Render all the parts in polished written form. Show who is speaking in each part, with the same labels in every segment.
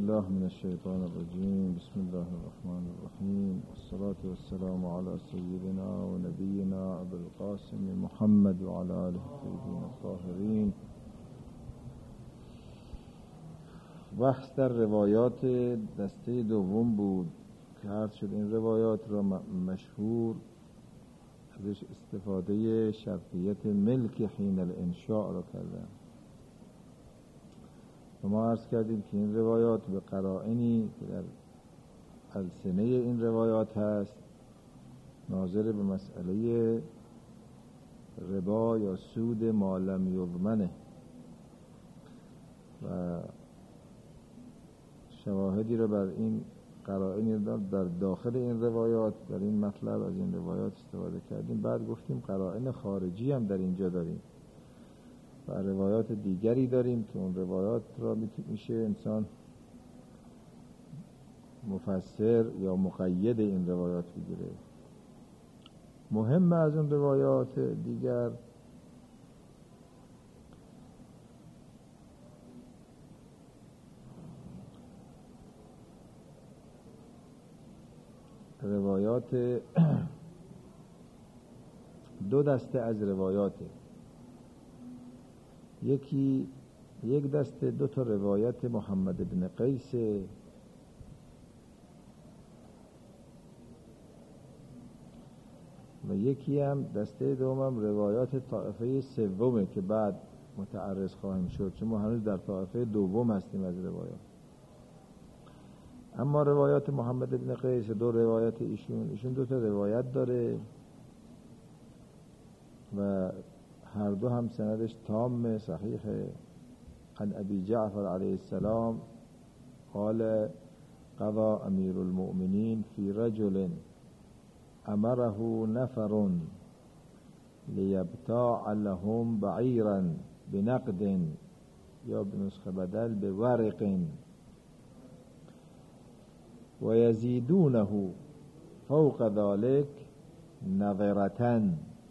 Speaker 1: بالله من الشيطان الرجيم. بسم الله الرحمن الرحيم، والصلاة والسلام على سيدنا ونبينا أبي القاسم محمد وعلى آله الطيبين الطاهرين. بحث در روایات دسته دوم بود که عرض شد این روایات را مشهور ازش استفاده شرطیت ملک حین الانشاء را کردن و ما عرض کردیم که این روایات به قرائنی که در السنه این روایات هست ناظر به مسئله ربا یا سود ما لم یضمنه و شواهدی را بر این قرائنی در داخل این روایات در این مطلب از این روایات استفاده کردیم. بعد گفتیم قرائن خارجی هم در اینجا داریم و روایات دیگری داریم که اون روایات را میشه انسان مفسر یا مقید این روایات بگیره. مهم از اون روایات دیگر روایات دو دسته از روایاته. یک دسته دو تا روایت محمد بن قیس و یکی هم دسته دوم روایات طائفه سومه که بعد متعرض خواهیم شد، چون ما هنوز در طائفه دوم هستیم از روایات. اما روایات محمد بن قیس دو روایت ایشون دو تا روایت داره و هر دو هم سندش تام صحیح. عن ابی جعفر علیه السلام قال قضى امیر المؤمنین فی رجل امره نفر لیبتاع لهم بعیرا بنقد یا بنسخه بدل بورق ويزيدونه فوق ذلك نظرة.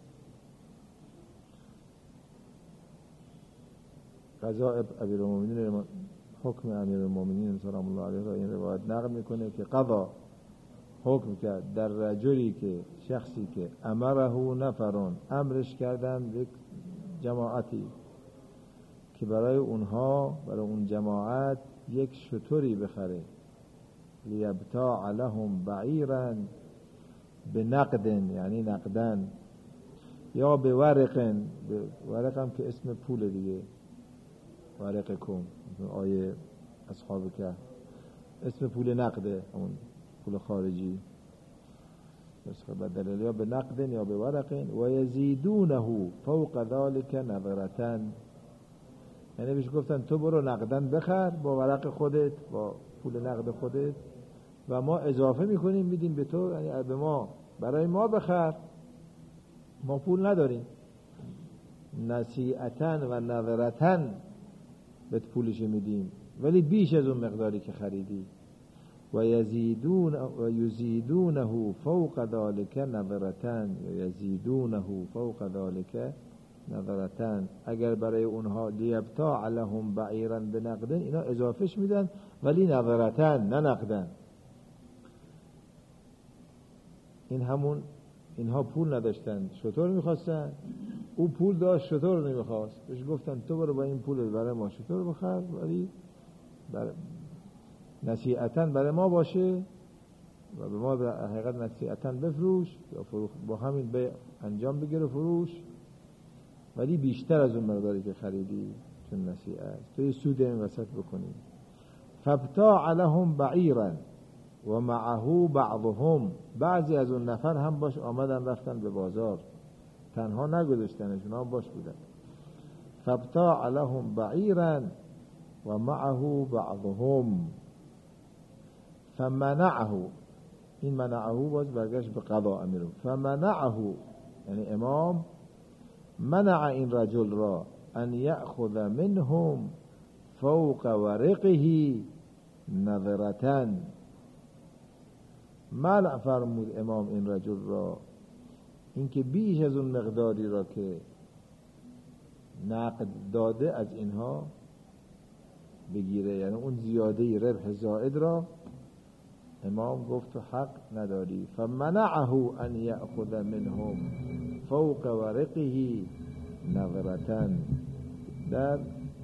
Speaker 1: قضاء امیر المؤمنین، حکم امیر المؤمنین سلام الله علیه را این روایت نقل میکنه که قضا حکم کرد در رجلی که شخصی که امره نفرون امرش کردن یک جماعتی که برای اون جماعت یک شتری بخره، لیبتاع لهم بعیرا بنقد یعنی نقدن یا به ورق هم که اسم پول دیگه، ورق کن آیه اصحاب که اسم پول نقده، اون پول خارجی نسخه بدل یا به نقد یا به ورق و یزیدونه فوق ذلك نظرة، یعنی بهش گفتن تو برو نقدن بخر با ورق خودت با پول نقد خودت و ما اضافه میکنیم میدیم به تو، یعنی به ما برای ما بخر، ما پول نداریم، نصیعتن و نظرتن بهت پولش میدیم ولی بیش از اون مقداری که خریدی. و یزیدونه فوق ذلك نظرتن یزیدونه فوق ذلك نظرتن، اگر برای اونها لیبتاع لهم بعیرا بنقدن اینا اضافهش میدن ولی نظرتن نه نقدن. این همون اینها پول نداشتن، شتر میخواستن، او پول داشت شتر نمیخواست، بهش گفتن تو برو با این پول برای ما شتر بخر ولی نصیعتاً برای ما باشه و به ما به حقیقت نصیعتاً بفروش یا با همین بیع انجام بگیر و فروش ولی بیشتر از اون مقداری که خریدی چون نصیعه است تو یه سود این وسط بکنی. فابتاع لهم بعیرا و معه بعضهم، بعضی از اون نفر هم باش آمدن رفتن به بازار، تنها نگذاشتنشون هم باش بودن. فابتاع لهم بعیرا و معه بعضهم فمنعه، این منعه باز برگشت به قضا امیر، فمنعه یعنی امام منع این رجل را ان یأخذ منهم فوق ورقه نظرة، منع فرمود امام این رجل را اینکه بیش از اون مقداری را که نقد داده از اینها بگیره، یعنی اون زیاده ربح زائد را امام گفت تو حق نداری. فمنعه ان یأخذ منهم فوق ورقه نظرة، در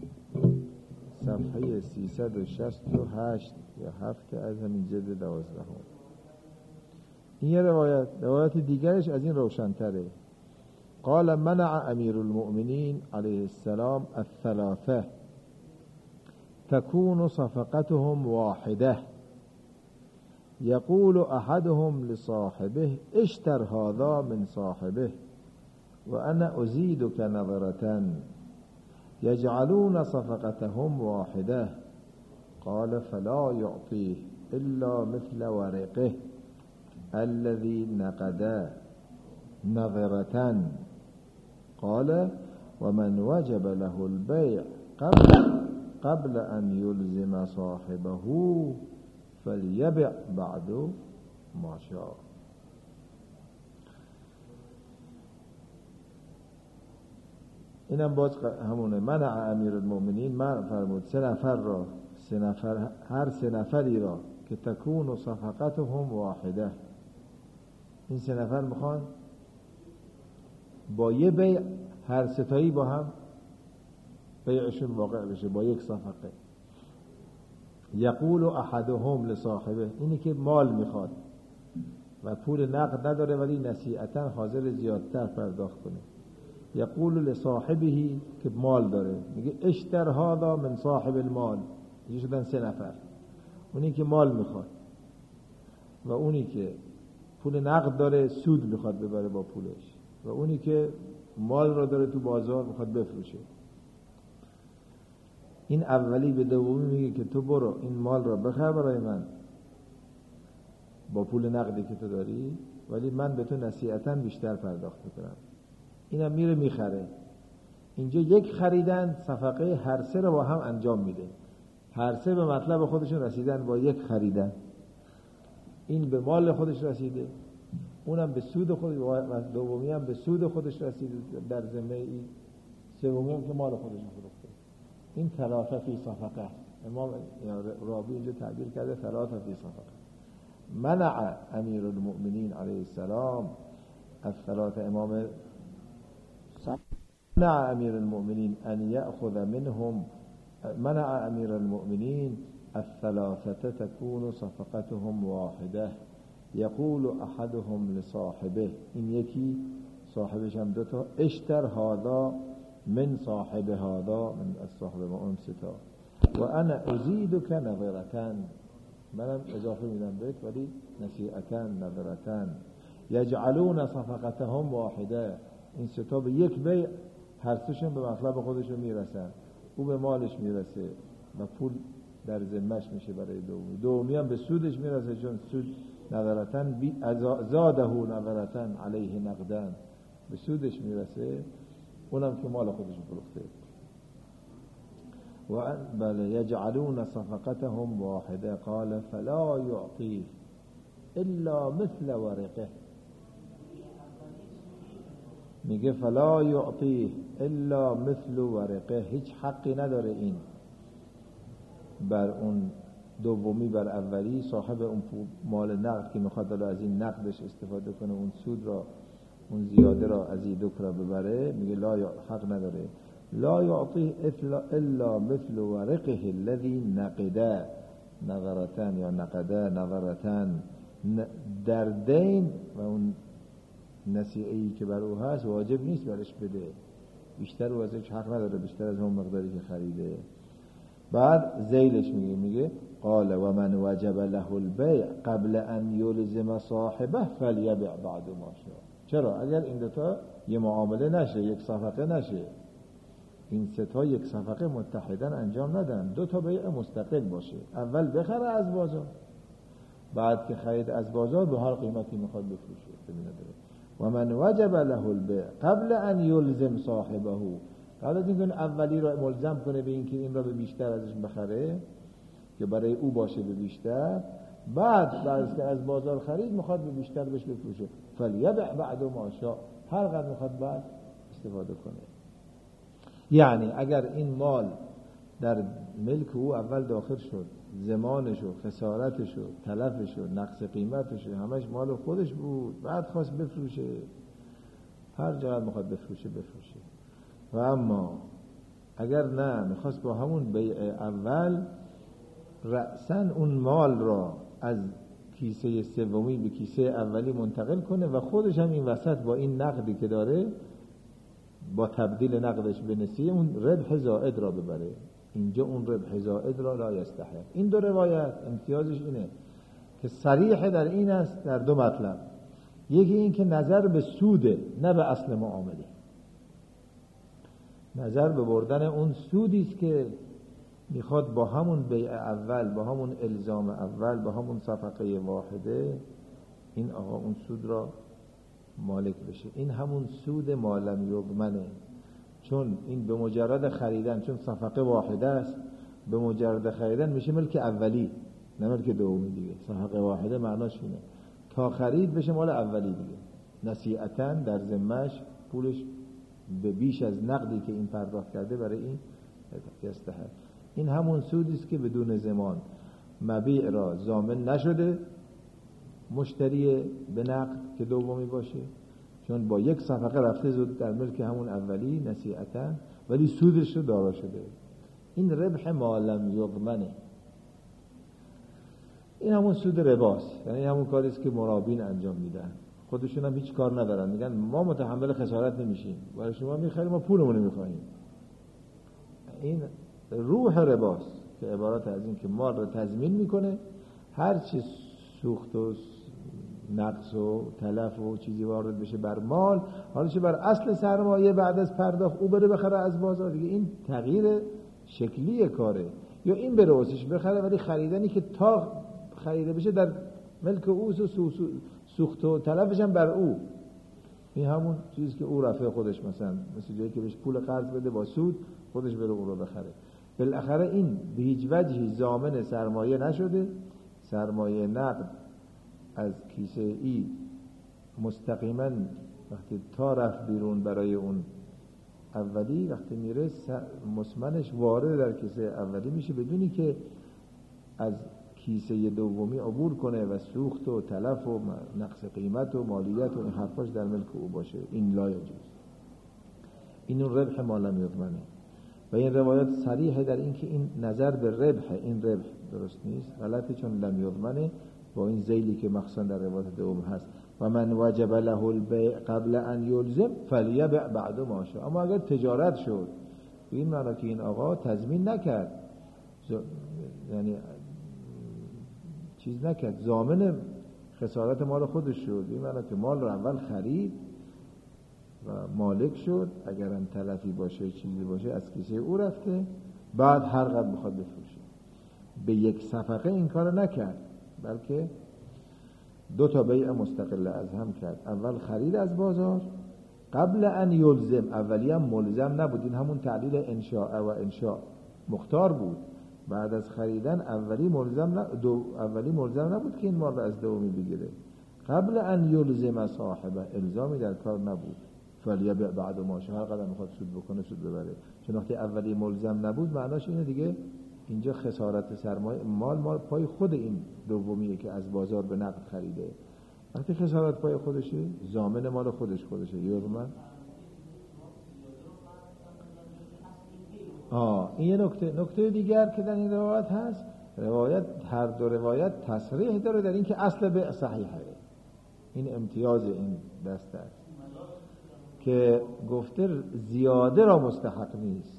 Speaker 1: صفحه 368 یا 7 از همین جلد 12. این یه روایت دیگرش از این روشن‌تره. قال منع امیر المؤمنین علیه السلام الثلاثه تكون صفقتهم واحده يقول احدهم لصاحبه اشتر هذا من صاحبه وانا ازيدك نظرة يجعلون صفقتهم واحده قال فلا يعطيه الا مثل ورقه الذي نقد نظرة قال ومن وجب له البيع قبل أن يلزم صاحبه فليبع بعد ما شاء. اینم باز همونه. منع امیر المؤمنین، من فرمود هر سه نفری را که تکون صفقتهم واحده، این سه نفر میخوان با یه بیع هر ستایی با هم بیعشون واقع بشه با یک صفقه. یقول احدهم لصاحبه، اینی که مال میخواد و پول نقد نداره ولی نصیحتا حاضر زیادتر پرداخت کنه. یقول لصاحبه که مال داره، میگه اشتر هذا من صاحب المال. یه شدن سه نفر، اونی که مال میخواد و اونی که پول نقد داره سود میخواد ببره با پولش و اونی که مال را داره تو بازار میخواد بفروشه. این اولی به دومی میگه که تو برو این مال را بخر برای من با پول نقدی که تو داری، ولی من به تو نصیحتاً بیشتر پرداخت میکنم. اینم میره میخره. اینجا یک خریدن صفقه هر سه رو با هم انجام میده، هر سه به مطلب خودشون رسیدن با یک خریدن. این به مال خودش رسیده، اونم به سود خودش، و دومی هم به سود خودش رسیده در ذمه این، سومی هم که مال خودشون فروخته. این ثلاثه فی صفقه. امام راوی اینجا تعبیر کرده ثلاثه فی صفقه. منع امیر المؤمنین علیه السلام الثلاثه، امام منع امیر المؤمنین ان یأخذ منهم، منع امیر المؤمنین الثلاثه تكون صفقتهم واحده یقول احدهم لصاحبه، این یکی صاحبش هم دوتا، اشتر هذا من صاحب هذا، من صاحب ما اون ستا، و انا ازیدک نظرة، منم اضافه میدم بهت ولی نصیحتاً نظرة. یجعلون صفقتهم واحده، این ستا به یک بیع هر سهشون به مطلب خودشون میرسن، او به مالش میرسه و پول در ذمه‌اش میشه برای دومی، دومی هم به سودش میرسه چون سود نظرة زاده نظرة علیه نقدا، به سودش میرسه، اونم که مال خودش فروخته. و بله یجعلون صفقتهم واحده قال فلا یعطیه الا مثل ورقه، میگه فلا یعطیه الا مثل ورقه، هیچ حقی نداره این بر اون دومی بر اولی، صاحب اون مال نقد که میخواد از این نقدش استفاده کنه، اون سود را، اون زیاده را از این دکرا ببره، میگه لا حق نداره. لا یعطیه الا مثل ورقه الذی نقده نظرة یا نقده نظرة، در دین و اون نصیحه‌ای که بر او هست واجب نیست برش بده، بیشتر او ازش حق نداره، بیشتر از اون مقداری که خریده. بعد ذیلش میگه قال و من وجب له البیع قبل ان یلزم صاحبه فلیبع بعد ما شاء. چرا؟ اگر این دوتا یه معامله نشه، یک صفقه نشه، این سه تا یک صفقه متحدن انجام ندن، دو تا بیع مستقل باشه، اول بخره از بازار، بعد که خرید از بازار به هر قیمتی میخواد بفروشه ببینه داره. و من وجب له البیع قبل ان یلزم صاحبه، قبل از اینکه اولی را ملزم کنه به اینکه این را به بیشتر ازش بخره که برای او باشه به بیشتر، بعد از که از بازار خرید میخواد به بیشتر بهش بفروشه، فلیبع بعد ما شاء، هر قدر میخواد بعد استفاده کنه. یعنی اگر این مال در ملک او اول داخل شد، زمانش و خسارتش و تلفش و نقص قیمتش همش مال خودش بود، بعد خواست بفروشه، هر جا میخواد بفروشه. و اما اگر نه میخواست با همون بیع اول رأساً اون مال را از کیسه سومی به کیسه اولی منتقل کنه و خودش هم این وسط با این نقدی که داره با تبدیل نقدش به نسیه اون ربح زائد را ببره. اینجا اون ربح زائد را لا یستحق. این دو روایت امتیازش اینه که صریح در این است، در دو مطلب. یکی این که نظر به سوده نه به اصل معامله، نظر به بردن اون سودی است که میخواد با همون بیع اول، با همون الزام اول، با همون صفقه واحده این آقا اون سود را مالک بشه. این همون سود ما لم یضمنه، چون این به مجرد خریدن، چون صفقه واحده است، به مجرد خریدن میشه ملک اولی نه ملک دومی دیگه. صفقه واحده معناش اینه تا خرید بشه مال اولی دیگه، نصیحتاً در ذمه‌اش پولش به بیش از نقدی که این پرداخت کرده برای این یستحق. این همون سودی است که بدون ضمان مبیع را ضامن نشده مشتری به نقد که دومی باشه، چون با یک صفقه رفته زود در ملک همون اولی نصیحتاً، ولی سودش رو دارا شده. این ربح ما لم یضمنه، این همون سود رباست، یعنی همون کاری است که مرابین انجام میدن، خودشون هم هیچ کار ندارن، میگن ما متحمل خسارت نمیشیم، برای شما میخریم ما پولمون میخوایم. این روح رباست که عبارت از این که مال رو تضمین میکنه، هر چی سوخت و نقص و تلف و چیزی وارد بشه بر مال، حالش بر اصل سرمایه بعد از پرداخت او بره بخره از بازار دیگه. این تغییر شکلی کاره، یا این بره واسش بخره، ولی خریدنی که تا خریده بشه در ملک او، سوخت و تلفش هم بر او. این همون چیزی که او رفع خودش، مثلا مثل جایی که بهش پول قرض بده با سود، خودش بره اون رو بخره. بالاخره این به هیچ وجهی ضامن سرمایه نشده. سرمایه نقد از کیسه ای مستقیما وقتی تا رفت بیرون برای اون اولی، وقتی میره مسمنش وارد در کیسه اولی میشه بدونی که از کیسه دومی عبور کنه و سوخت و تلف و نقص قیمت و مالیت و این حرفاش در ملک او باشه. این لا یجوز، این اون ربح ما لم یضمنه. و این روایت صریحه در این که این نظر به ربح، این ربح درست نیست، غلطه، چون لم یضمنه با این ذیلی که مخصوصا در روایت دوم هست و من وجب له البیع قبل ان یلزم فلیبع بعد ما شاء. اما اگر تجارت شد به این معنی که این آقا تضمین نکرد، یعنی چیز نکرد، ضامن خسارت مال خودش شد، این معنی که مال رو اول خرید و مالک شد، اگرم تلفی باشه چیزی باشه از کیسه او رفته، بعد هر قدر بخواد بفروشه. به یک صفقه این کار نکرد، بلکه دو تا بیع مستقل از هم کرد. اول خرید از بازار قبل ان یلزم، اولی هم ملزم نبود، این همون تعلیل انشاء و انشاء مختار بود. بعد از خریدن اولی ملزم نبود که این مال از دومی بگیره. قبل ان یلزم صاحبه، الزامی در کار نبود. فلیبع بعد ما شاء، هر قدر میخواد سود بکنه سود ببره. چون وقتی اولی ملزم نبود معناش اینه دیگه اینجا خسارت سرمایه مال پای خود این دومیه که از بازار به نقد خریده. وقتی خسارت پای خودشه، ضامن مال خودشه. یورمن این یه نکته دیگر که در این روایت هست، هر دو روایت تصریح داره در این که اصل بیع صحیحه. این امتیاز این دسته است که گفته زیاده را مستحق نیست.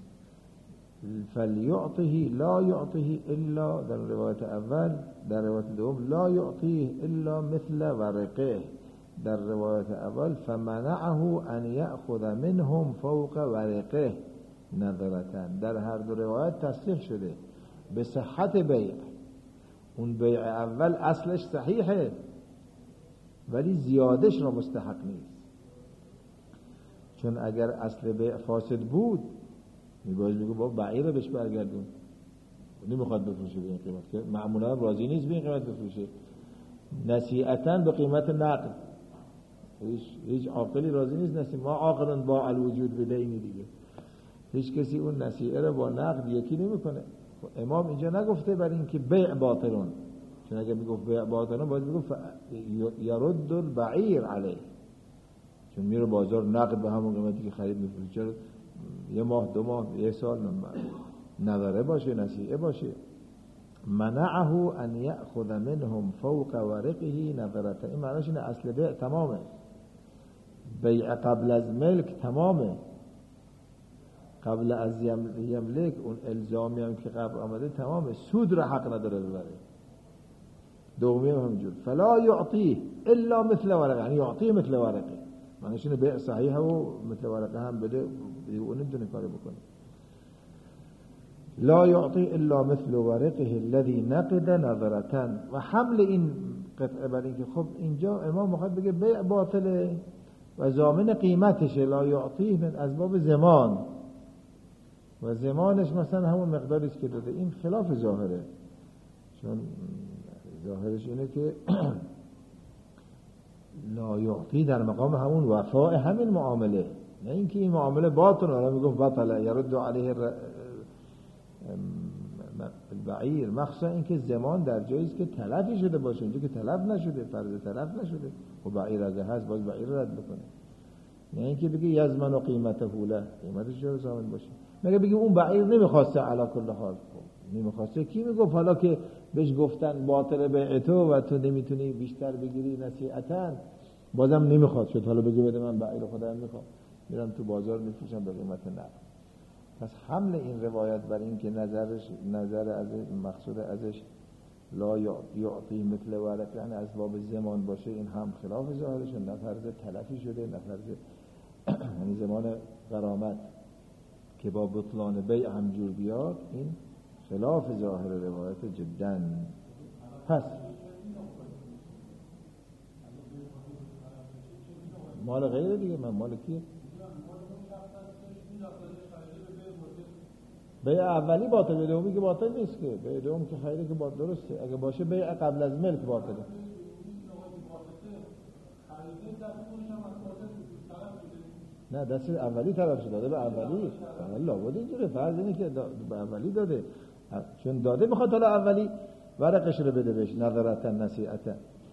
Speaker 1: فلیعطه لا یعطه الا، در روایت اول، در روایت دوم لا یعطه الا مثل ورقه، در روایت اول فمنعه ان یأخذ منهم فوق ورقه نظرتن. در هر دو روایت تصریح شده به صحت بیع. اون بیع اول اصلش صحیحه ولی زیادش را مستحق نیست، چون اگر اصل بیع فاسد بود میباید بگو با بعیره بهش برگردون، نمیخواد بفروشه به این قیمت که معمولا راضی نیست به این قیمت بفروشه، نصیحتاً به قیمت نقد. هیچ عاقلی راضی نیست ما عاقلن با الوجود بدهینی دیگه، هیچ کسی اون نصیحه رو با نقد یکی نمیکنه. امام اینجا نگفته برای اینکه بیع باطلون، چون اگه میگفت بیع باطلون باید میگفت یرد البعیر علیه، چون میره بازار نقد به همون قیمتی که خرید میفروشه. چرا یه ماه 2 ماه 1 سال نظره باشه نصیحه باشه. منعه ان یأخذ منهم فوق ورقه نظرته. این معنیش اینه اصل بیع تمامه، بیع قبل از ملک تمامه، قبل از یملک اون الزامی هم که قبل آمده تمامه، سود را حق نداره ببره. دومی هم همینجور فلا یعطیه الا مثل ورقه، یعنی یعطیه مثل ورقه، معنیش اینه بیع صحیحه و مثل ورقه هم بده، اون نمیتونه کاری بکنه. لا یعطی الا مثل ورقه الذي نقد نظرة. و حمل این قطعه بر این که خب اینجا امام میخواد بگه بیع باطله و ضامن قیمتشه، لا یعطیه من از باب زمان، و زمانش مثلا همون مقداری است که داده. این خلاف ظاهره، چون ظاهرش اینه که لا یعطی در مقام همون وفاء همین معامله، نه اینکه این معامله باطل را میگفت باطله یرد علیه البعیر، مخصوصا اینکه زمان در جایی است که تلفی شده باشه، اونجا که تلف نشده، فرض تلف نشده و بعیر اگه هست باز بعیر رد بکنه، نه اینکه بگی یزمن و قیمته له، قیمتش رو ضامن باشه. مگه بگی اون بعیر نمیخواسته علا کل حال، نمیخواسته کی میگفت حالا که بهش گفتن باطل بیع تو و تو نمیتونی بیشتر بگیری نصیحتاً بازم نمیخواد شد، حالا بگی بده من بعیر خودم میخوام میرم تو بازار میفروشم به قیمت نقد. پس حمل این روایت بر این که نظر از مقصود ازش لا یعطی مثل ورقه، یعنی از باب زمان باشه، این هم خلاف ظاهرش، نه فرض تلفی شده، نه فرض یعنی زمان غرامت که با بطلان بیع همجور بیاد، این خلاف ظاهر روایت جدا. پس مال غیره دیگه، من مال کیه؟ بیع اولی باطله، دومی که باطل نیست که، بیع دوم که خیره که باطل درسته، اگه باشه بیع قبل از ملک باطله. نه دست اولی طرف شده داده به اولی، الله بود اینجوره، فرض اینه که به اولی داده، چون داده بخواد حالا اولی ورقش رو بده بهش نظرتا نصیحتا.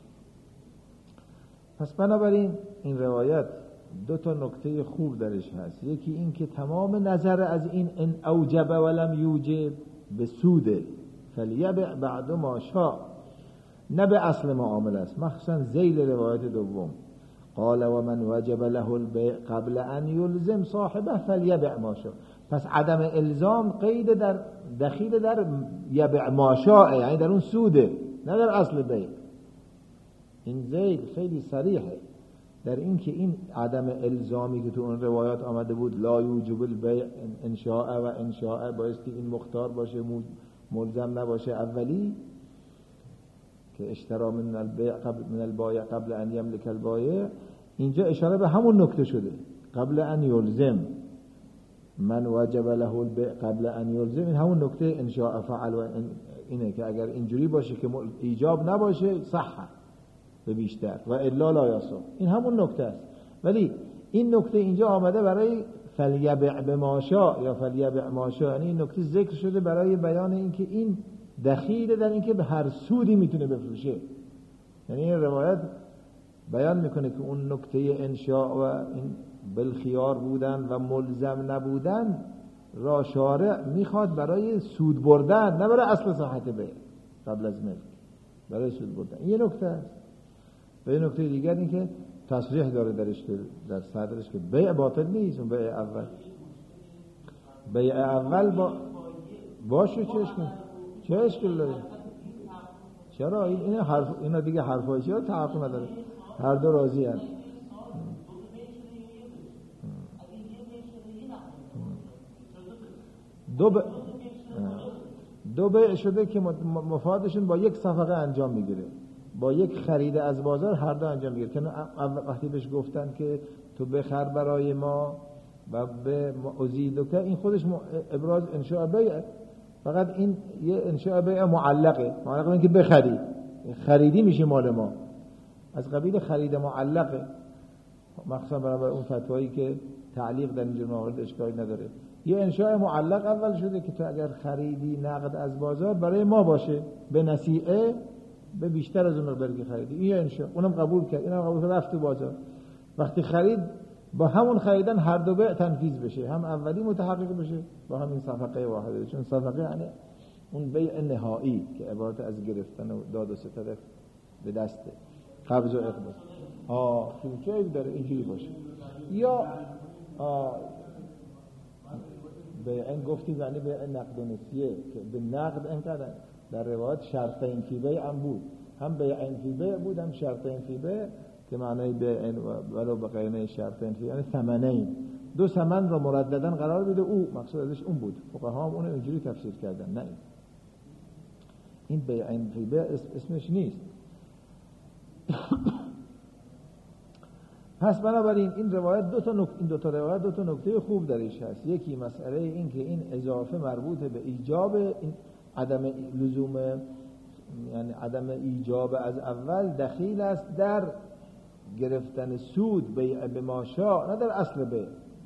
Speaker 1: پس بنابراین این روایت 2 نکته خوب درش هست. یکی این که تمام نظر از این ان اوجب ولم یوجب به سوده، فلیبع بعد ما شاء، نه به اصل معامله است، مخصوصا ذیل روایت دوم قال و من وجب له البيع قبل ان يلزم صاحبه فليبع ما شاء. پس عدم الزام قید در دخیل در یبع ما شاء، یعنی در اون سوده، نه در اصل بیع. این ذیل خیلی صریحه در این که این عدم الزامی که تو اون روایات آمده بود لا یوجب البیع انشاء و انشاء بایستی این مختار باشه، ملزم نباشه اولی، که اشترا من البایع قبل ان یملک البایع، اینجا اشاره به همون نکته شده قبل ان یلزم، من وجب له البیع قبل ان یلزم، این همون نکته انشاء فعل و اینه که اگر اینجوری باشه که ایجاب نباشه صح به بیشتر و الا لا یصح، این همون نکته است. ولی این نکته اینجا آمده برای فلیبع بما شاء یا فلیبع ما شاء، یعنی این نکته ذکر شده برای بیان اینکه این دخیل در اینکه به هر سودی میتونه بفروشه. یعنی این روایت بیان میکنه که اون نکته انشاء و این بالخیار بودن و ملزم نبودن را شارع میخواد برای سود بردن، نه برای اصل صحت بیع قبل از ملک، برای سود بردن. این یه نکته است. و یه نکته دیگر این که تصریح داره درش که در صدرش که بیع باطل نیست، اون بیع اول، بیع اول باشه چه اشکال داره؟ چرا این حرف، اینا دیگه حرفای چرا تعاقب نداره؟ هر دو راضی هست. دو بیع شده که مفادشون با یک صفقه انجام میگیره، با یک خرید از بازار هر دو انجام میگیره. که وقتی بهش گفتن که تو بخر برای ما و به ازیدک، این خودش ابراز انشاء بیع، فقط این یه انشاء بیع معلقه این که بخری، خریدی میشه مال ما، از قبیل خرید معلقه، مخصوصا برای اون فتوایی که تعلیق در اینجور موارد اشکالی نداره. یه انشاء معلق اول شده که تو اگر خریدی نقد از بازار برای ما باشه به نصیعه به بیشتر از اون مقداری که خریدی، این انشاء اونم قبول کرد، اینم قبول کرد، رفت تو بازار. وقتی خرید با همون خریدن هر دو بیع تنفیذ بشه، هم اولی متحقق بشه با همین صفقه واحده، چون صفقه یعنی اون بیع نهایی که عبارت از گرفتن و داد و ستد به دسته، قبض و اقباض. چه داره اینجوری باشه. یا بیع گفتیم یعنی بیع نقد و نسیه که به نقد اینقدر در روایت شرطین فی بیع هم بود، هم بیع فی بیع بود هم شرطین فی بیع که معنای بیع ولو به قرینه شرطین فی یعنی ثمنین، دو ثمن را مردداً قرار بده. او مقصود ازش اون بود، فقها هم اون اینجوری تفسیر کردن. نه این بیع فی بیع اسمش نیست. پس بنابراین این روایت دو تا روایت دو تا نکته خوب درش هست. یکی مسئله این که این اضافه مربوط به ایجاب، این عدم لزوم یعنی عدم ایجاب از اول دخیل است در گرفتن سود بیع به ماشا، نه در اصل بیع.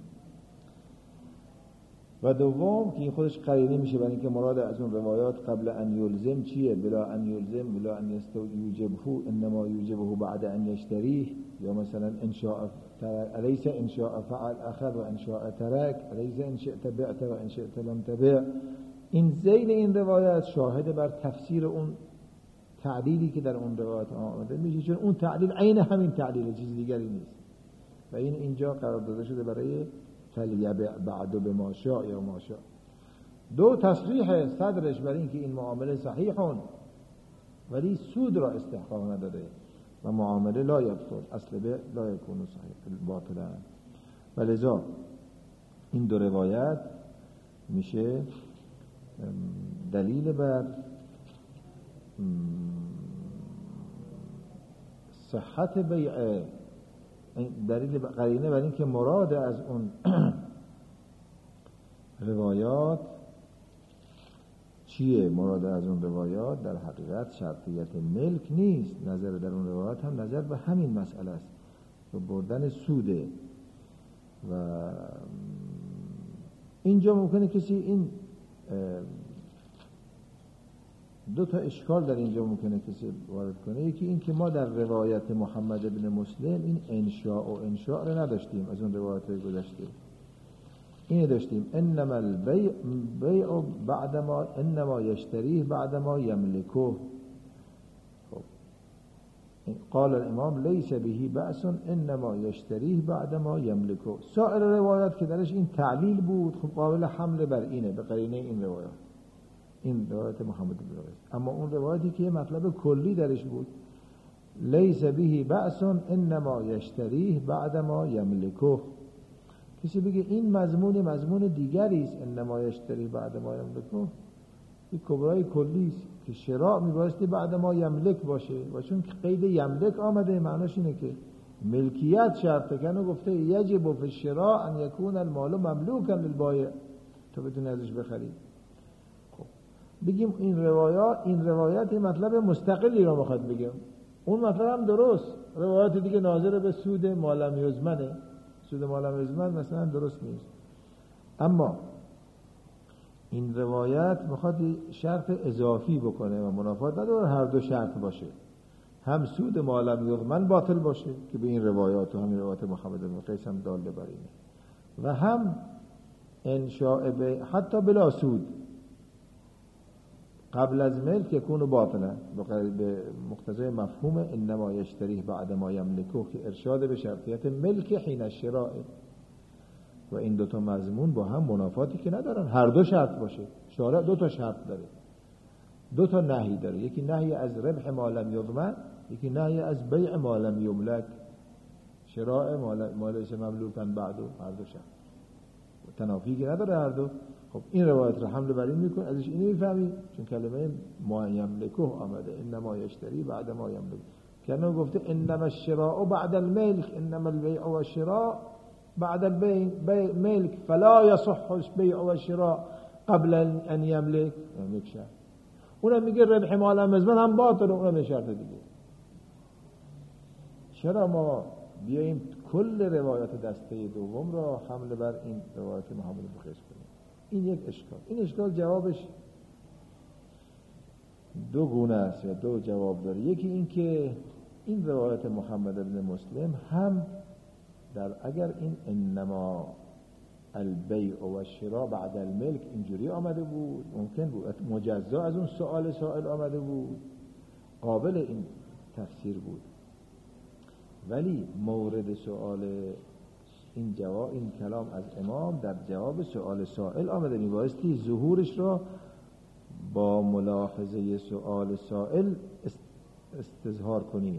Speaker 1: و دوم که این خودش قرینه میشه برای اینکه مراد از اون روایات قبل ان یلزم چیه؟ بلا ان یلزم بلا ان یوجبه انما یوجبه بعد ان یشتریه، یا مثلا انشاء الیس انشاء فعل اخذ و انشاء ترک، الیس ان شئت بعت و ان شئت لم تبع. این ذیل این روایت شاهد بر تفسیر اون تعلیلی که در اون روایت آمده میشه، چون اون تعلیل عین همین تعلیل، چیز دیگری نیست. و این اینجا قرار داده شده برای فلیبع بعد به ماشا یا ماشا. دو تصریح صدرش برای اینکه این معامله صحیحون ولی سود را استحقاق نداده و معامله لا یبطل، اصل بیع لا یکون صحیح باطلا. ولذا این دو روایت میشه دلیل بر صحت بیع، دلیل قرینه بر این که مراد از اون روایات چیه؟ مراد از اون روایات در حقیقت شرطیت ملک نیست. نظر در اون روایات هم نظر به همین مسئله است، به بردن سوده. و اینجا ممکنه کسی این دو تا اشکال در اینجا ممکنه کسی وارد کنه. یکی این که ما در روایت محمد بن مسلم این انشاء رو نداشتیم، از اون روایت گذشته اینه داشتیم انما البیع بعد ما انما یشتریه بعد ما یملکه. خب قال الامام لیس به بأس انما یشتریه بعد ما یملکه. سایر روایات که درش این تعلیل بود خب قابل حمل بر اینه به قرینه این روایات، این روایت محمد بن مسلم. اما اون روایتی که مطلب کلی درش بود لیس به بأس انما یشتریه بعد ما یملکه، کسی بگه این مضمون دیگری است، انما یشتری بعد ما یملکه، این کبرای کلی است که شراء میبایستی بعد ما یملک باشه. و چون قید یملک آمده معناش اینه که ملکیت شرطه، کنو گفته یجب فی الشراء ان یکون المال مملوکا للبایع، تو بتونی ازش بخری. خب بگیم این روایت مطلب مستقلی رو میخواد بگم، اون مطلب هم درست، روایت دیگه ناظر به سود مالم یزمنه، سود مالم یزمن مثلا درست نیست. اما این روایت میخواد شرط اضافی بکنه و منافات نداره هر دو شرط باشه، هم سود مالم یزمن باطل باشه که به این روایات و همین روایت محمد بن قیس هم داله بر اینه، و هم انشاء حتی بلا سود قبل از ملک یکون باطلا به مقتضای مفهوم انما یشتریه بعد ما یملکه که ارشاد به شرطیت ملک حین الشراء. و این دوتا مضمون با هم منافاتی که ندارن، هر دو شرط باشه. شارع دو تا شرط داره، دو تا نهی داره، یکی نهی از ربح ما لم یضمن، یکی نهی از بیع ما لم یملک، شراء ما لیس مملوکا بعدو، هر دو شرط تنافی که نداره هر دو. خب این روایت رو حمل بر این میکنه، ازش اینو میفهمیم چون کلمه ما یملکه آمده، انما یشتری بعد ما یملک، کنه گفته انما الشراء بعد الملک، انما البیع و الشراء بعد الملك فلا يصح البيع والشراء قبل ان يملك شرط. اونم میگه ربح مال مزمن هم باطل، اونم شرط دیگه. چرا ما بیاییم کل روایات دسته دوم را حمل بر این روایت محمد بن قیس کنیم؟ این یک اشکال. این اشکال جوابش دو گونه است یا دو جواب داره. یکی این که این روایت محمد بن مسلم هم در اگر این انما البیع و شراء بعد الملک اینجوری آمده بود، ممکن بود مجزا از اون سوال سائل آمده بود، قابل این تفسیر بود. ولی مورد سوال این جواب، این کلام از امام در جواب سوال سائل آمده، میبایستی ظهورش را با ملاحظه سوال سائل استظهار کنیم.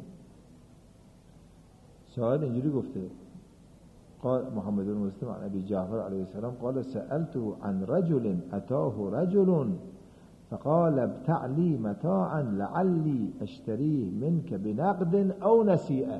Speaker 1: سائل اینجوری گفته، قال محمد بن مسلم عن ابي جعفر علیه السلام قال سألت عن رجل اتاه رجل فقال ابتع لي متاعا لعلي اشتريه منك بنقد او نسيئه،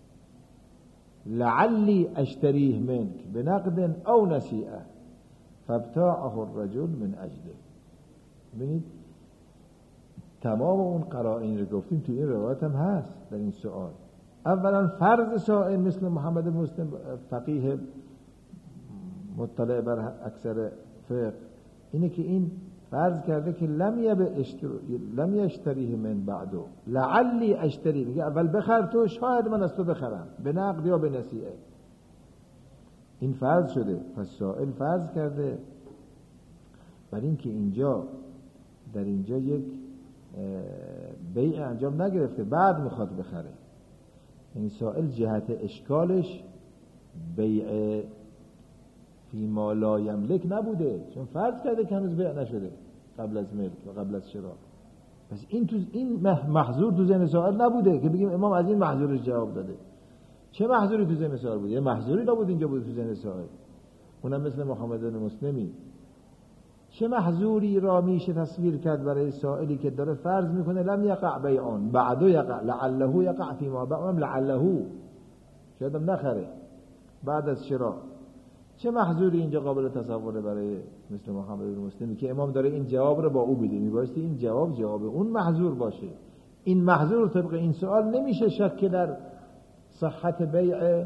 Speaker 1: لعلي اشتريه منك بنقد او نسيئه فابتاعه الرجل من اجله. ببینید تمام اون قرائن رو گفتیم تو این روایت هم هست در این سوال. اولا فرض سائل مثل محمد مسلم فقیه مطلع بر اکثر فقه اینه که این فرض کرده که لم یشتریه من بعدو، لعلی اشتری، میگه اول بخر تو، شاید من از تو بخرم به نقد یا به نسیئه. این فرض شده، پس سائل فرض کرده بر این که اینجا در اینجا یک بیع انجام نگرفته، بعد میخواد بخره. این سائل جهت اشکالش بیع فی ما لا یملک نبوده، چون فرض کرده که هنوز بیع نشده قبل از ملک و قبل از شراء. پس این محظور تو ذهن سائل نبوده که بگیم امام از این محظورش جواب داده. چه محظوری تو ذهن سائل بود؟ یه محظوری نبود اینجا بود تو ذهن سائل، اونم مثل محمد بن مسلمی. چه محظوری را میشه تصویر کرد برای سائلی که داره فرض میکنه لم یقع بیعان بعدو یقع، لعله یقع فی ما بعد، لعله شاید هم نخره بعد از شراء. چه محظوری اینجا قابل تصوره برای مثل محمد بن مسلمی که امام داره این جواب رو با او بده؟ میبایستی این جواب اون محظور باشه. این محظور طبق این سوال نمیشه شک در صحت بیع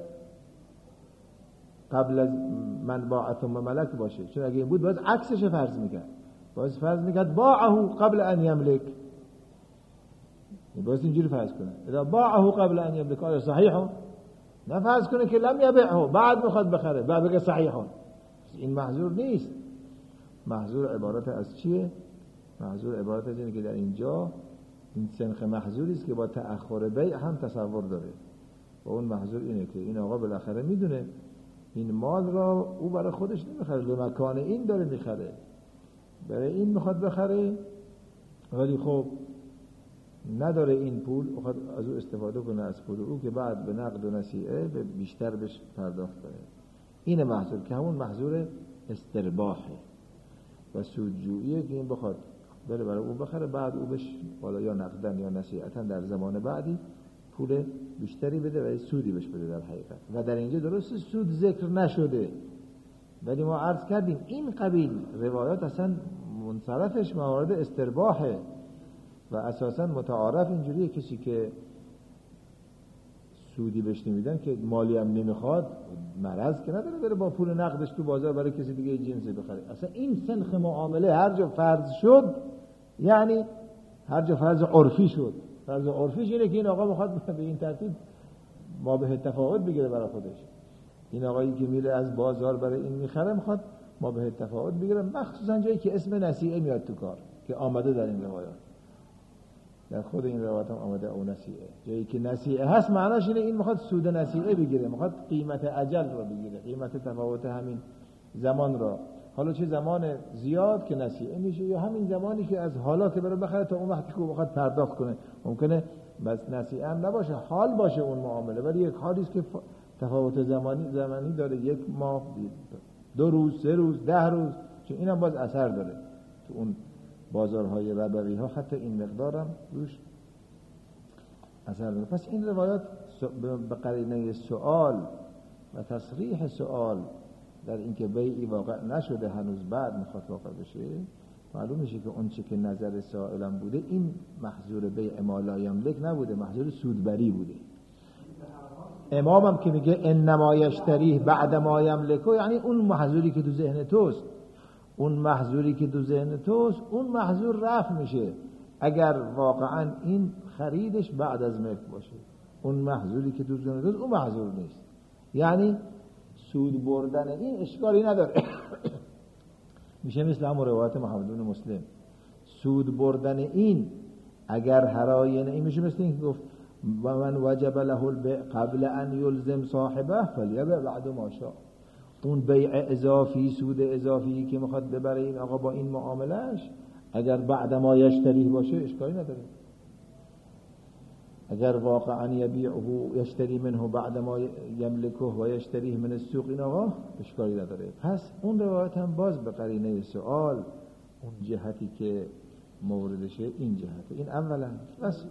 Speaker 1: قبل از من باع ثم ملک باشه، چون اگه این بود باید عکسش فرض میکرد، باید فرض میکرد باعه قبل ان یملک، باید اینجوری فرض کنه اذا باعه قبل ان یملک آیا صحیحه، نه فرض کنه که لم یبعه بعد میخواد بخره بعد بگه صحیحه. این محظور نیست. محظور عبارت از چیه؟ محظور عبارت از اینه که در اینجا این سنخ محظوری است که با تأخر بیع هم تصور داره. و اون محظور اینه که این آقا بالاخره میدونه این مال را او برای خودش نمیخره، به مکان این داره میخره، برای این میخواد بخره، ولی خب نداره این پول، میخواد از او استفاده کنه از پول او که بعد به نقد و نسیئه به بیشتر بهش پرداخت کنه. این محظور که همون محظور استرباحه و سودجوییه که این بخواد بره برای او بخره، بعد او بهش والا یا نقدن یا نسیئتن در زمان بعدی پول بیشتری بده و سودی بهش بده در حقیقت. و در اینجا درست سود ذکر نشده، ولی ما عرض کردیم این قبیل روایات اصلا منصرفش موارد استرباحه و اساسا متعارف اینجوریه کسی که سودی بهش نمیدن که مالی هم نمیخواد، مرض که نداره بره با پول نقدش تو بازار برای کسی دیگه جنسی بخره. اصلا این سنخ معامله هر جا فرض شد، یعنی هر جا فرض عرفی شد، فرض عرفیش اینه که این آقا میخواد به این ترتیب ما به تفاوت بگیره برای خودش. این آقایی که میره از بازار برای این میخره میخواد ما به تفاوت بگیره، مخصوصا جایی که اسم نسیئه میاد تو کار که آمده در این روایات. در خود این روایت هم آمده او نسیئه، جایی که نسیئه هست معناش اینه این میخواد سود نسیئه بگیره، میخواد قیمت اجل رو بگیره، قیمت تفاوت همین زمان را، حالا چه زمان زیاد که نسیئه میشه یا همین زمانی که از حالا که بره بخره تا اون وقتی که بخواد پرداخت کنه. ممکنه بس نسیئه هم نباشه، حال باشه اون معامله، ولی یک حالی است که تفاوت زمانی داره، یک ماه، 2 روز، 3 روز، 10 روز، چون اینم باز اثر داره تو اون بازارهای ربوی ها، حتی این مقدارم روش اثر داره. پس این روایات به قرینه سوال و تصریح سوال در اینکه بیعی واقع نشده هنوز بعد میخواد واقع بشه، معلوم میشه که اون چه که نظر سائلم بوده این محظور بیع ما لا یملک نبوده، محظور سودبری بوده. امامم که میگه انما یشتریه بعد ما یملکه، یعنی اون محظوری که تو ذهن توست، اون محظوری که تو ذهن توست اون محظور رفع میشه اگر واقعا این خریدش بعد از ملک باشه. اون محظوری که تو ذهن توست اون محظور نیست، یعنی سود بردن این اشکالی نداره. میشه مثل همون روایت محمد بن مسلم، سود بردن این اگر هراین این میشه مثل این که گفت و من وجب له البیع قبل ان یلزم صاحبه فلیبع بعد ما شاء. اون بیع اضافی، سود اضافی که میخواد ببره این آقا با این معاملش، اگر بعد ما یشتریه باشه اشکالی نداره. اگر واقعا یبیعه یشتری منه بعد ما یملکه و یشتریه من السوق این آقا اشکالی نداره. پس اون روایت هم باز به قرینه سوال اون جهتی که موردشه این جهته. این اولا بس.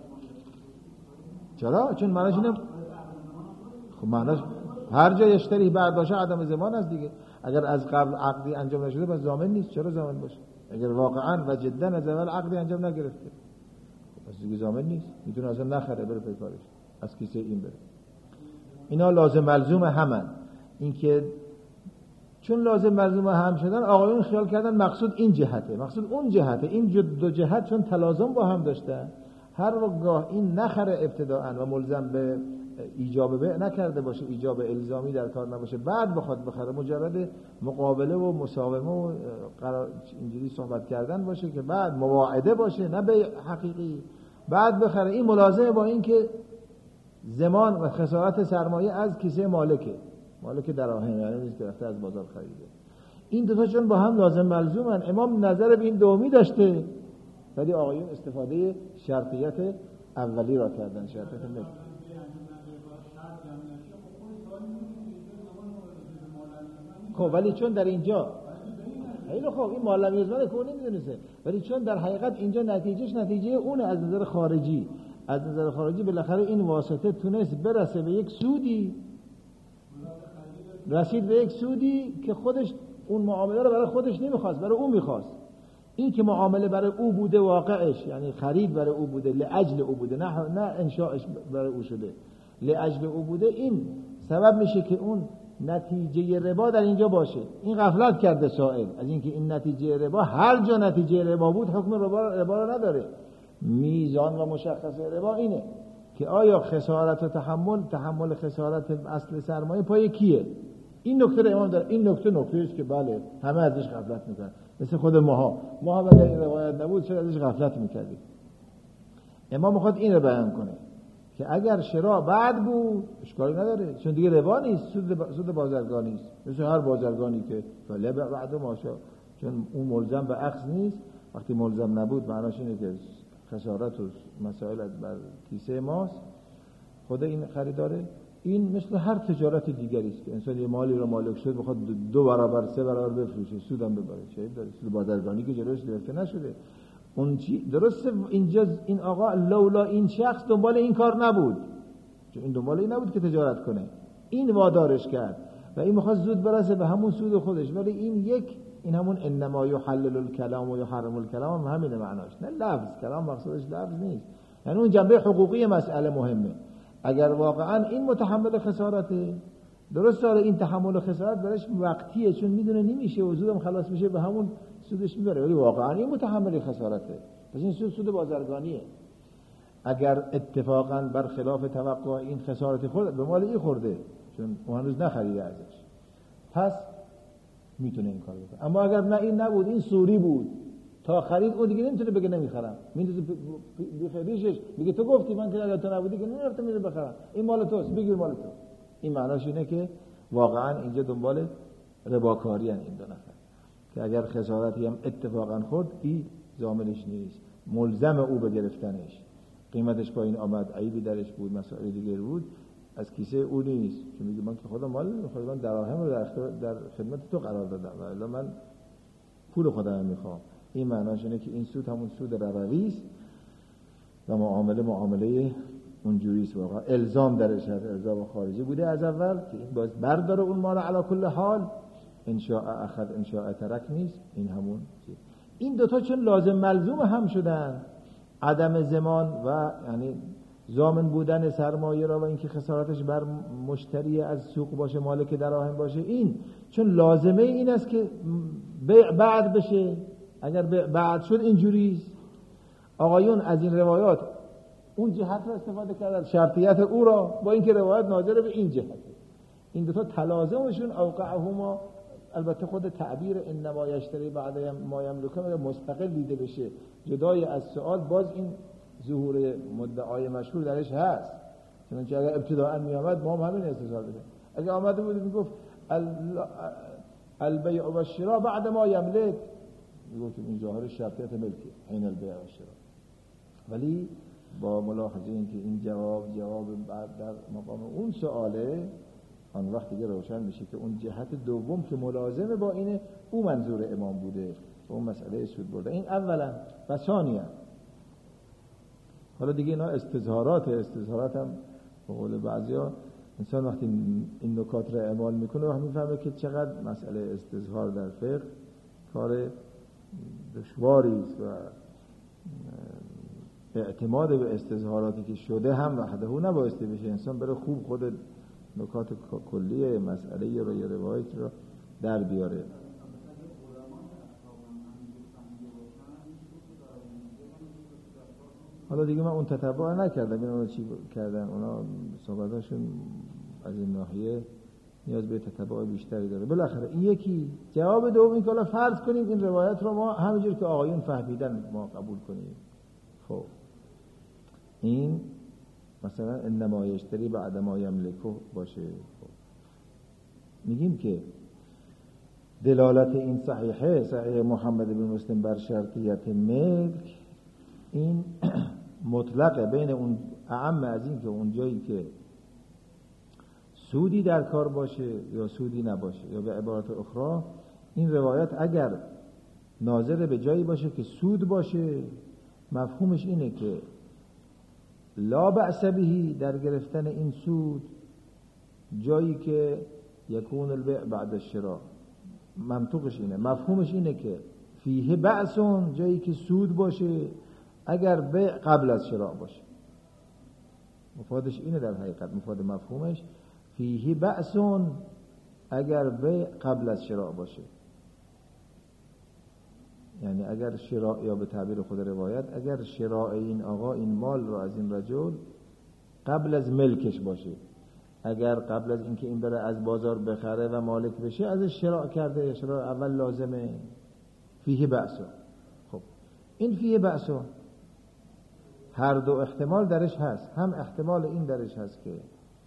Speaker 1: چرا؟ چون معناش اینه خب معناش هر جا یشتری بعد باشه عدم ضمان است دیگه. اگر از قبل عقدی انجام نشده پس ضامن نیست. چرا ضامن باشه؟ اگر واقعا و جدا از اول عقدی انجام نگرفته پس دیگه ضامن نیست، میتونه اصلا نخره بره پی کارش، از کیسه این بره. اینا لازم ملزوم همن. این که چون لازم ملزوم هم شدن آقایون خیال کردن مقصود این جهته، مقصود اون جهته. این دو جهت چون تلازم با هم داشتن، هر وقت این نخره ابتداءً و ملزم به ایجاب بیع نکرده باشه، ایجاب الزامی در کار نباشه، بعد بخواد بخره، مجرد مقابله و مساومه و قرار اینجوری صحبت کردن باشه که بعد مواعده باشه نه بیع حقیقی، بعد بخره، این ملازمه با این که ضمان و خسارت سرمایه از کیسه مالک دراهم، یعنی نیست که رفته از بازار خریده. این دو تا چون با هم لازم ملزومن، امام نظر به این دومی داشته ولی آقایون استفاده شرطیت اولی را کردن، شرطیت ملک. خب ولی چون در اینجا خیلی خوب این معلم یزمن که اون نمیدونسته، ولی چون در حقیقت اینجا نتیجه اونه از نظر خارجی بالاخره این واسطه تونست برسه به یک سودی، رسید به یک سودی که خودش اون معامله رو برای خودش نمیخواست، برای اون میخواست. این که معامله برای او بوده واقعش، یعنی خرید برای او بوده، لاجل او بوده، نه انشاءش برای او شده، لاجل او بوده، این سبب میشه که اون نتیجه ربا در اینجا باشه. این غفلت کرده سائل از اینکه این نتیجه ربا، هر جا نتیجه ربا بود حکم ربا رو نداره. میزان و مشخص ربا اینه که آیا خسارت و تحمل خسارت اصل سرمایه پای کیه. این نکته رو امام داره. این نکته است که بله همه ازش غفلت میکنن، مثل خود ما اگر این روایت نبود چرا ازش غفلت میکردیم. امام میخواد این رو بیان کنه که اگر شراء بعد بود اشکالی نداره، چون دیگه ربا نیست، سود بازرگانی است، مثل هر بازرگانی که فعلا بعد ماشا، چون اون ملزم به اخذ نیست. وقتی ملزم نبود معناش اینه که خسارت و مسائل بر کیسه ماست، خود این خریداره. این مثل هر تجارت دیگری است که انسان یه مالی رو مالک شد بخواد 2 برابر 3 برابر بفروشه، سودم ببره. چه داره؟ سود بازرگانی که جلوش گرفته نشده. اون چی درسته اینجا این آقا لولا این شخص دنبال این کار نبود، چون این دنبال این نبود که تجارت کنه، این وادارش کرد و این میخواد زود برسه به همون سود خودش. ولی این همون انما یحلل الکلام و یحرم الکلام هم همین معناش، نه لفظ. کلام مقصودش لفظ نیست، یعنی اون جنبه حقوقی مسئله مهمه. اگر واقعا این متحمل خسارته، درست داره این تحمل خسارت برش وقتیه، چون میدونه نمیشه و زودم خلاص میشه به همون سودش میبره، ولی واقعا این متحمل خسارته، پس این سود بازرگانیه. اگر اتفاقا برخلاف توقع این خسارت خورد به مال این خورده، چون اون هنوز نخریده ازش، پس میتونه این کار بکنه. اما اگر نه این نبود، این سوری بود تا خرید، اون دیگه نمیتونه بگه نمیخرم، میندازه بخریشش، میگه تو گفتی من که تو نبودی که نمیرفتم میره بخرم، این مال توست، بگیر مال تو. این معناش اینه که واقعا اینجا دنبال رباکاری ان این دو نفر، که اگر خسارتی هم اتفاقا خورد این ضامنش نیست، ملزم او به گرفتنش، قیمتش پایین آمد، عیبی درش بود، مسائل دیگه بود، از کیسه او نیست، چون میگه من که خودم مال نمیخوام، من دراهم رو در خدمت تو قرار دادم و الا من پول خودم میخوام. این معناش اینه که این سود همون سود ربوی است و معامله اونجوری است. واقعا الزام درش هست، الزام خارجی بوده از اول که این باز برداره اون مال علی کل حال، ان شاء اخذ ان شاء ترک نیست. این همون چیز. این دوتا چون لازم ملزوم هم شدن، عدم ضمان و یعنی ضامن بودن سرمایه را و اینکه خسارتش بر مشتری از سوق باشه، مالک دراهم باشه، این چون لازمه این است که بعد بشه. اگر بعد شد اینجوریست. آقایون از این روایات اون جهت را استفاده کردن، شرطیت او را، با اینکه روایت ناظر به این جهته. این دو تا تلازمشون اوقعهما. البته خود تعبیر انما یشتری بعد ما یملکه مستقل دیده بشه جدای از سوال، باز این ظهور مدعای مشهور درش هست. چنانچه اگر ابتداءً می آمد ما هم همین استدلال بده. اگر آمده بود میگفت البیع و الشراء بعد ما یملک، میگفتیم این ظاهر شرطیت ملکه حین البیع و الشراء. ولی با ملاحظه اینکه این جواب بعد در مقام اون سواله، آن وقت دیگه روشن میشه که اون جهت دوم که ملازمه با اینه، او منظور امام بوده و اون مسئله سود برده. این اولا. و ثانیا حالا دیگه اینا استظهارات هم به قول بعضیا انسان وقتی این نکات را اعمال میکنه وقت میفهمه که چقدر مسئله استظهار در فقه کار دشواری است و اعتماد به استظهاراتی که شده هم وحده نبایستی بشه. انسان بره خوب خود نکات کلیه مسئله رو یا روایت رو در بیاره. حالا دیگه من اون تتبع نکردم اینا چی کردن، اونا صحبتاشون از این ناحیه نیاز به تتبع بیشتری داره. بالاخره این یکی. جواب دوم این که حالا فرض کنیم این روایت رو ما همینجور که آقایون فهمیدن ما قبول کنیم. خب این مثلا انما یشتری بعد ما یملکه باشه. خب میگیم که دلالت این صحیح محمد بن مسلم بر شرطیت ملک این مطلقه بین اون اعم از این که اون جایی که سودی در کار باشه یا سودی نباشه، یا به عبارت اخرى این روایت اگر ناظر به جایی باشه که سود باشه، مفهومش اینه که لا بأس بهی در گرفتن این سود جایی که یکون البیع بعد الشراء. منطقش اینه، مفهومش اینه که فیه بأسون جایی که سود باشه اگر بیع قبل از شراء باشه. مفادش اینه در حقیقت، مفاد مفهومش فیه بأسون اگر بیع قبل از شراء باشه. یعنی اگر شراء، یا به تعبیر خود روایت اگر شراء این آقا این مال را از این رجل قبل از ملکش باشه، اگر قبل از اینکه این بره از بازار بخره و مالک بشه ازش شراء کرده، شراء اول لازمه، فیه بأسون. خب این فیه بأسون هر دو احتمال درش هست. هم احتمال این درش هست که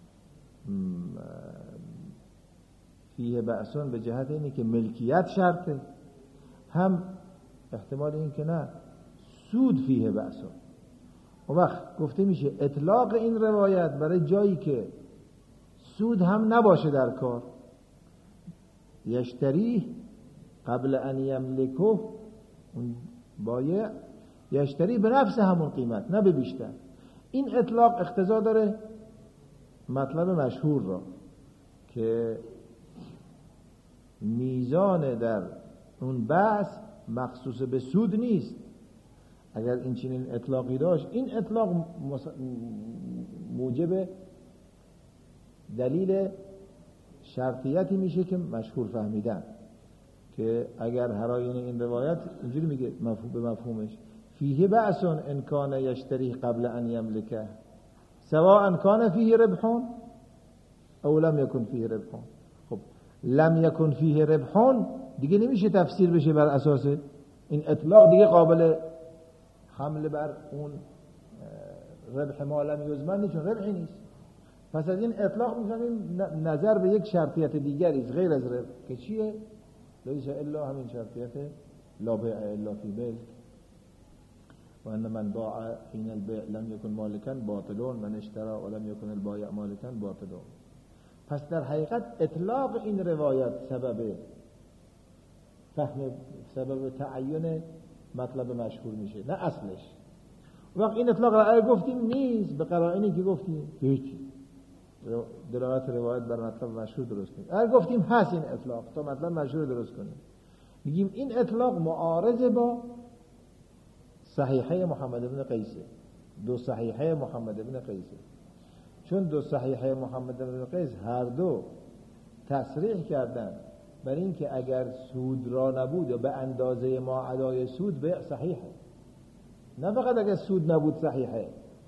Speaker 1: فیه بأسون به جهت اینه که ملکیت شرطه، هم احتمال این که نه سود فیه بأسون. و وقت گفته میشه اطلاق این روایت برای جایی که سود هم نباشه در کار. یشتری قبل ان یملکه، اون بایع یشتری به نفس همون قیمت نه به بیشتر. این اطلاق اقتضا داره مطلب مشهور را که میزان در اون بحث مخصوص به سود نیست. اگر این چنین اطلاقی داشت، این اطلاق موجب دلیل شرطیتی میشه که مشهور فهمیدن، که اگر هراین این روایت اینجوری میگه مفهوم به مفهومش فیه بأسون ان کان یشتری قبل ان یملکه سواء کان فیه ربحون او لم یکن فیه ربحون. خب لم یکن فیه ربحون دیگه نمیشه تفسیر بشه بر اساس این اطلاق، دیگه قابل حمل بر اون ربح ما لم یضمن نیست، چون ربحی نیست. پس از این اطلاق می‌فهمیم نظر به یک شرطیت دیگری غیر از ربح که چیه؟ لیس الا همین شرطیت لا بیع الا فی بیع و ان من باع حین البیع لم یکن مالکا باطلون من اشترى ولم یکن البایع مالکا باطلون. پس در حقیقت اطلاق این روایت سبب تعیین مطلب مشهور میشه، نه اصلش. وقت این اطلاق را گفتیم نیست به قرائنی که گفتیم هیچی دلالت روایت بر مطلب مشهور درست کنیم. اگر گفتیم هست این اطلاق تا مطلب مشهور درست کنیم، میگیم این اطلاق معارض با صحیحه محمد بن قیسه. دو صحیحه محمد بن قیسه. چون دو صحیحه محمد بن قیس هر دو تصریح کردن بر این که اگر سود را نبود یا به اندازه ما ادای سود بیع صحیحه، نه فقط اگر سود نبود صحیحه،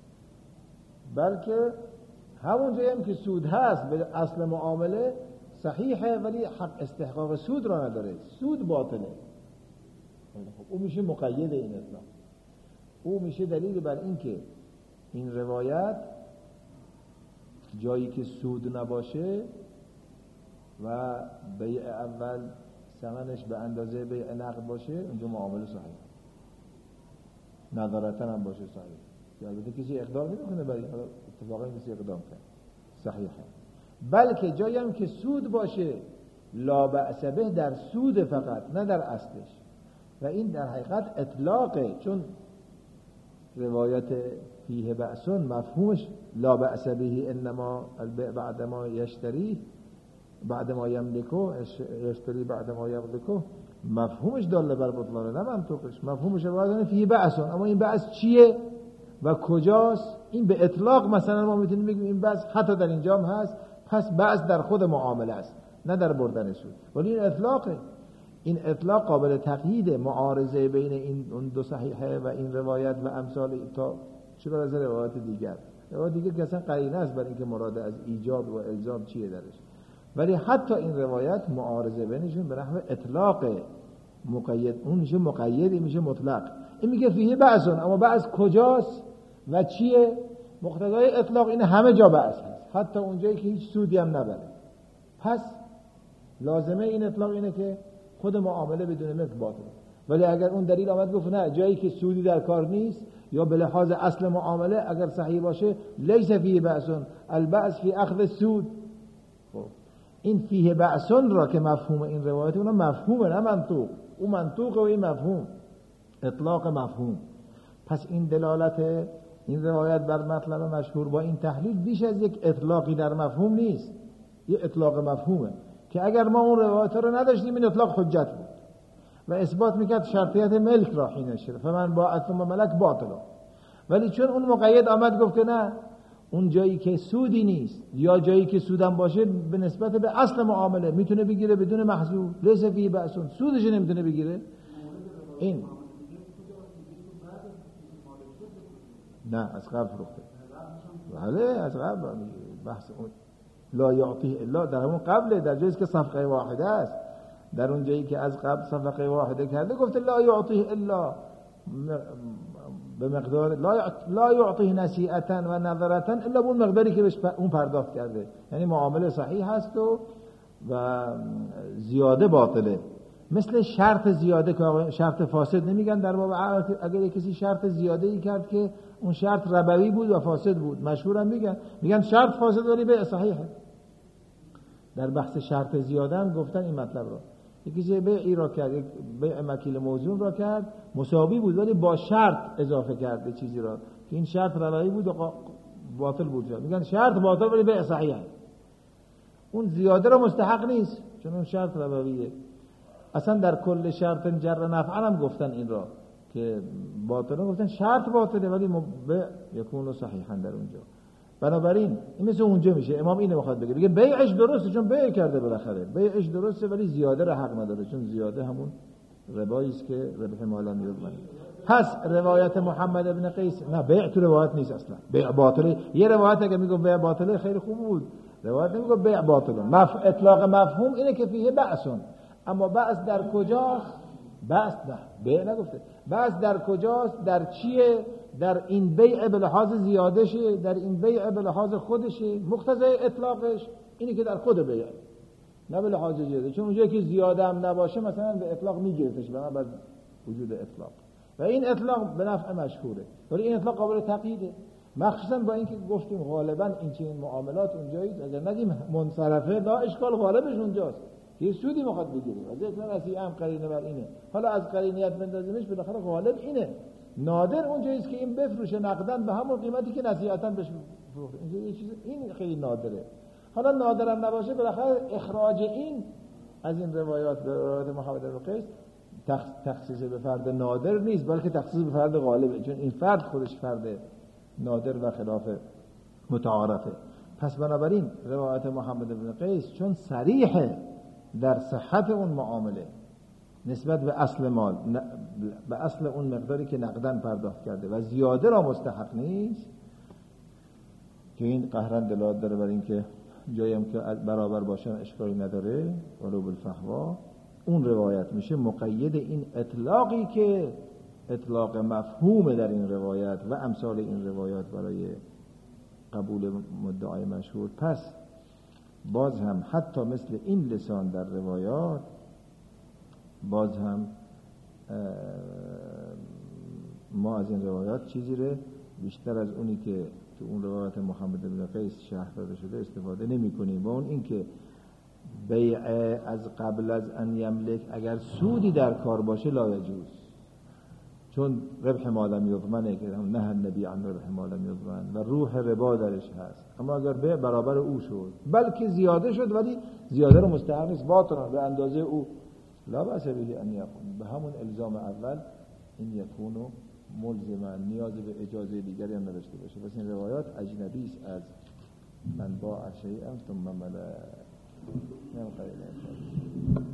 Speaker 1: بلکه همون جایی هم که سود هست به اصل معامله صحیحه ولی حق استحقاق سود را نداره، سود باطله. او میشه مقید این اطلاق، او میشه دلیل بر این که این روایت جایی که سود نباشه و بیع اول ثمنش به اندازه بیع نقد باشه اونجا معامله صحیح، نظارتا هم باشه صحیح، که البته کسی اقدام نمیکنه برای اتفاقا کسی اقدام کرد صحیحه. بلکه جایی هم که سود باشه لا بأس به در سود فقط نه در اصلش، و این در حقیقت اطلاقه، چون روایت فیه بأسون مفهومش لا بأس به انما البیع بعد ما یشتری بعد ما یملکو یشتری بعد ما یملکو، مفهومش داله بر بطلانه نه منطوقش. مفهومش روایت فیه بأسون، اما این بأس چیه و کجاست؟ این به اطلاق مثلا ما میتونیم بگیم این بأس حتی در اینجا هم هست، پس بأس در خود معامله است نه در بردن سود، ولی این اطلاقه. این اطلاق قابل تقیید، معارضه بین این اون دو صحیحه و این روایت و امثال تا چرا از روایت دیگر که اصلا قرینه است برای اینکه مراد از ایجاب و الزام چیه درش، ولی حتی این روایت معارضه بینشون به نحو اطلاق مقید، اون میشه مقید این میشه مطلق. این میگه فیه بأسون، اما بأس کجاست و چیه؟ مقتضای اطلاق این همه جا بأس هست، حتی اونجایی که هیچ سودی هم نبره. پس لازمه این اطلاق اینه که خود معامله بدون ملک باطله. ولی اگر اون دلیل آمد گفت نه جایی که سودی در کار نیست یا به لحاظ اصل معامله اگر صحیح باشه لیس فیه بأسون البأس فی اخذ السود، خب این فیه بأسون را که مفهوم این روایت اون مفهومه نه منطوق، اون منطوق و این مفهوم اطلاق مفهوم. پس این دلالت این روایت بر مطلب مشهور با این تحلیل بیش از یک اطلاقی در مفهوم نیست، یه اطلاق مفهومه که اگر ما اون روایت رو نداشتیم این اطلاق حجت بود و اثبات میکرد شرطیت ملک را حین شرع فمن باع ثم ملک باطلا. ولی چون اون مقید آمد گفت که نه اون جایی که سودی نیست یا جایی که سودم باشه به نسبت به اصل معامله میتونه بگیره بدون محذور، لیس فیه بأسون، سودش نمیتونه بگیره. این نه از قبل فروخته، بله از قبل بحث اون لا یعطیه الا در همون قبله، در جایی که صفقه واحده است، در اون جایی که از قبل صفقه واحده کرده گفته لا یعطیه الا به مقدار لا یعطیه نسیئتا و نظرتا الا به اون مقداری که بهش اون پرداخت کرده، یعنی معامله صحیح هست و زیاده باطله. مثل شرط زیاده که شرط فاسد نمیگن در باب عقد، اگر کسی شرط زیاده ای کرد که اون شرط ربوی بود و فاسد بود مشهورم میگن شرط فاسد ولی بیع صحیحه. در بحث شرط زیاده هم گفتن این مطلب رو، یکی بیعی را کرد، یک بیع مکیل موزون را کرد مساوی بود ولی با شرط اضافه کرد چیزی را که این شرط ربوی بود و باطل بود، میگن شرط باطل ولی بیع صحیحه. اون زیاده را مستحق نیست چون اون شرط ربویه. اصلا در کل شرط جر نفعا هم گفتن این را که باطله، گفتن شرط باطله ولی بیع یکون صحیحا در اونجا. بنابراین این مثل اونجا میشه امام اینو میخواد بگه بیعش درسته چون بیع کرده بالاخره، بیعش درسته ولی زیاده را حق نداره چون زیاده همون ربایی است که ربح مالا میرونه. پس روایت محمد ابن قیس نه بیع تو روایت نیست اصلا، بیع باطله. یه روایت اگه میگه بیع باطله خیلی خوب بود، روایت نمیگه بیع باطله. اطلاق مفهوم اینه که فیه بأسون، اما بأس در کجاست؟ بأس نه بیع نگفته، بأس در کجاست؟ در چیه؟ در این بیع به لحاظ زیادشه، در این بیع به لحاظ خودشه. مقتضای اطلاقش اینه که در خود بیع نه به لحاظ زیاده، چون اونجایی که زیاده هم نباشه مثلا به اطلاق میگیرتش بنابر وجود اطلاق و این اطلاق به نفع مشهوره، ولی این اطلاق قابل تقییده، مخصوصا با اینکه گفتیم غالبا این چنین معاملات اونجایی اگر نگیم منصرفه لا اشکال غالبش اونجاست که سودی میخواد بگیره و ذکر نصیحه هم قرینه بر اینه. حالا از قرینیت بندازیمش بالاخره غالب اینه، نادر اونجایی است که این بفروشه نقدن به همون قیمتی که نصیحتاً بهش فروخته، اینجا یه چیز این خیلی نادره. حالا نادرم نباشه بالاخره اخراج این از این روایات به روایت محمد بن قیس تخصیص به فرد نادر نیست بلکه تخصیص به فرد غالبه، چون این فرد خودش فرد نادر و خلاف متعارفه. پس بنابراین روایت محمد بن قیس چون صریحه در صحت اون معامله نسبت به اصل مال، به اصل اون مقداری که نقدن پرداخت کرده و زیاده را مستحق نیست، که این قهرن دلالت داره بر این که جایی هم که برابر باشن اشکالی نداره ولو بالفحوا، اون روایت میشه مقید این اطلاقی که اطلاق مفهوم در این روایت و امثال این روایات برای قبول مدعای مشهور. پس باز هم حتی مثل این لسان در روایات باز هم ما از این روایات چیزی رو بیشتر از اونی که تو اون روایت محمد بن قیس شرح داده شده استفاده نمی کنیم. و اون این که بیع از قبل از ان یملک اگر سودی در کار باشه لا یجوز، چون ربح ما لم یضمنه که نه النبی عن ربح ما لم یضمن و روح ربا درش هست. اما اگر بیع برابر او شد بلکه زیاده شد ولی زیاده رو مستحق نیست، باطن به اندازه او، لا بأس به ان یکون، به همون الزام اول این یکونو ملزما، نیازی به اجازه دیگری هم نداشته باشه. پس این روایات اجنبی است از من باع شیئا ثم ملا.